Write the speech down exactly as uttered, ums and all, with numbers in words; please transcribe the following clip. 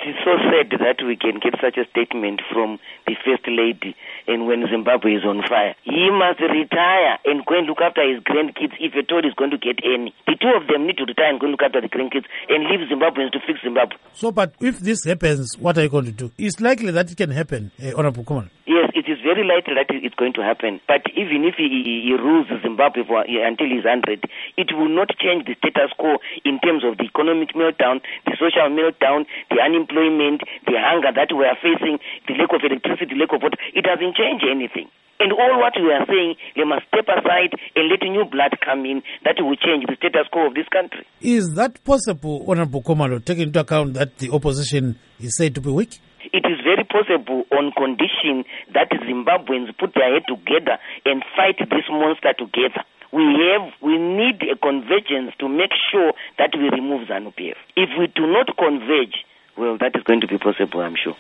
is so sad that we can get such a statement from the First Lady, and when Zimbabwe is on fire. He must retire and go and look after his grandkids if at all he's going to get any. The two of them need to retire and go and look after the grandkids and leave Zimbabweans to fix Zimbabwe. So, but if this happens, what are you going to do? It's likely that it can happen, uh, Honorable Khumalo. Yes, it is very likely that it's going to happen. But even if he, he, he rules Zimbabwe for, until he's one hundred, it will not change the status quo in terms of the economic meltdown, the social meltdown, the unemployment, the hunger that we are facing, the lack of electricity, the lack of water. It doesn't change anything. And all what we are saying, they must step aside and let new blood come in that will change the status quo of this country. Is that possible, Honorable Khumalo, taking into account that the opposition is said to be weak? It is very possible on condition that Zimbabweans put their head together and fight this monster together. We have, we need a convergence to make sure that we remove ZANU-P F. If we do not converge, well, that is going to be possible, I'm sure.